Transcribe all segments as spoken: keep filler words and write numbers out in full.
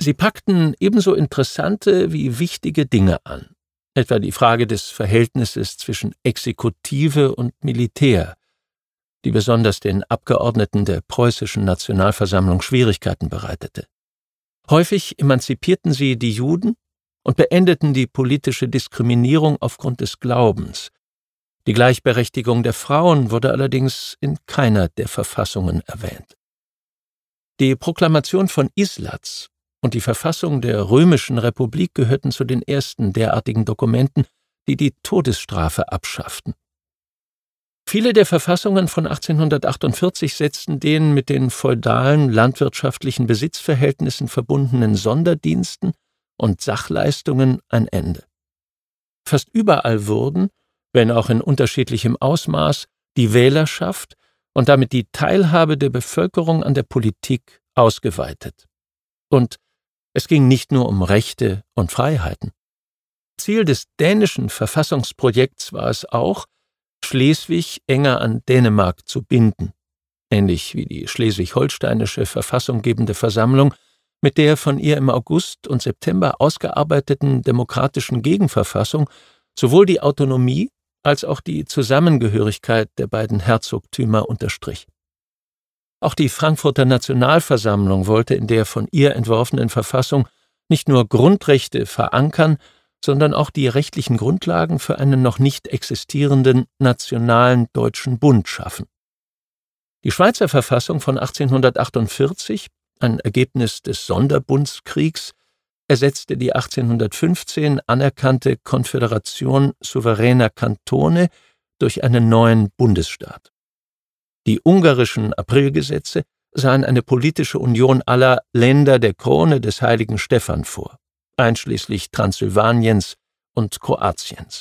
Sie packten ebenso interessante wie wichtige Dinge an, etwa die Frage des Verhältnisses zwischen Exekutive und Militär, die besonders den Abgeordneten der preußischen Nationalversammlung Schwierigkeiten bereitete. Häufig emanzipierten sie die Juden und beendeten die politische Diskriminierung aufgrund des Glaubens. Die Gleichberechtigung der Frauen wurde allerdings in keiner der Verfassungen erwähnt. Die Proklamation von Islatz und die Verfassung der Römischen Republik gehörten zu den ersten derartigen Dokumenten, die die Todesstrafe abschafften. Viele der Verfassungen von achtzehnhundertachtundvierzig setzten den mit den feudalen landwirtschaftlichen Besitzverhältnissen verbundenen Sonderdiensten und Sachleistungen ein Ende. Fast überall wurden, wenn auch in unterschiedlichem Ausmaß, die Wählerschaft und damit die Teilhabe der Bevölkerung an der Politik ausgeweitet. Und es ging nicht nur um Rechte und Freiheiten. Ziel des dänischen Verfassungsprojekts war es auch, Schleswig enger an Dänemark zu binden, ähnlich wie die schleswig-holsteinische verfassunggebende Versammlung mit der von ihr im August und September ausgearbeiteten demokratischen Gegenverfassung sowohl die Autonomie als auch die Zusammengehörigkeit der beiden Herzogtümer unterstrich. Auch die Frankfurter Nationalversammlung wollte in der von ihr entworfenen Verfassung nicht nur Grundrechte verankern, sondern auch die rechtlichen Grundlagen für einen noch nicht existierenden nationalen Deutschen Bund schaffen. Die Schweizer Verfassung von achtzehnhundertachtundvierzig, ein Ergebnis des Sonderbundskriegs, ersetzte die achtzehnhundertfünfzehn anerkannte Konföderation souveräner Kantone durch einen neuen Bundesstaat. Die ungarischen Aprilgesetze sahen eine politische Union aller Länder der Krone des heiligen Stephan vor, einschließlich Transsilvaniens und Kroatiens.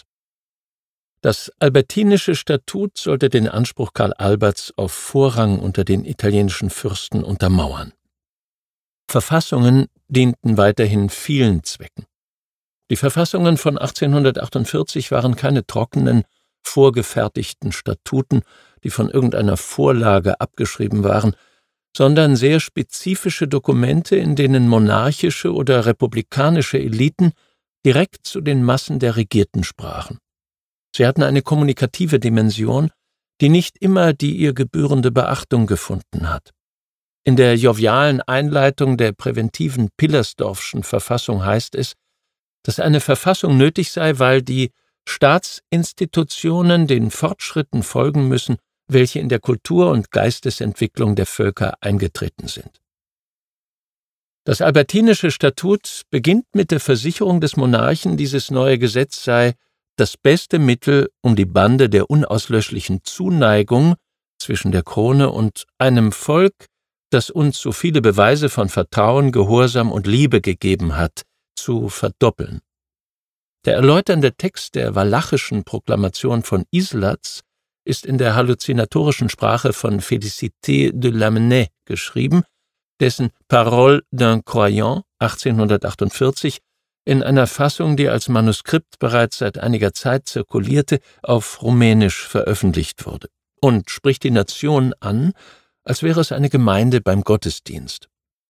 Das Albertinische Statut sollte den Anspruch Karl Alberts auf Vorrang unter den italienischen Fürsten untermauern. Verfassungen dienten weiterhin vielen Zwecken. Die Verfassungen von achtzehnhundertachtundvierzig waren keine trockenen, vorgefertigten Statuten, die von irgendeiner Vorlage abgeschrieben waren, sondern sehr spezifische Dokumente, in denen monarchische oder republikanische Eliten direkt zu den Massen der Regierten sprachen. Sie hatten eine kommunikative Dimension, die nicht immer die ihr gebührende Beachtung gefunden hat. In der jovialen Einleitung der präventiven Pillersdorfschen Verfassung heißt es, dass eine Verfassung nötig sei, weil die Staatsinstitutionen den Fortschritten folgen müssen, welche in der Kultur- und Geistesentwicklung der Völker eingetreten sind. Das Albertinische Statut beginnt mit der Versicherung des Monarchen, dieses neue Gesetz sei das beste Mittel, um die Bande der unauslöschlichen Zuneigung zwischen der Krone und einem Volk, das uns so viele Beweise von Vertrauen, Gehorsam und Liebe gegeben hat, zu verdoppeln. Der erläuternde Text der walachischen Proklamation von Islatz ist in der halluzinatorischen Sprache von Félicité de Lamennais geschrieben, dessen Paroles d'un Croyant achtzehnhundertachtundvierzig in einer Fassung, die als Manuskript bereits seit einiger Zeit zirkulierte, auf Rumänisch veröffentlicht wurde und spricht die Nation an, als wäre es eine Gemeinde beim Gottesdienst.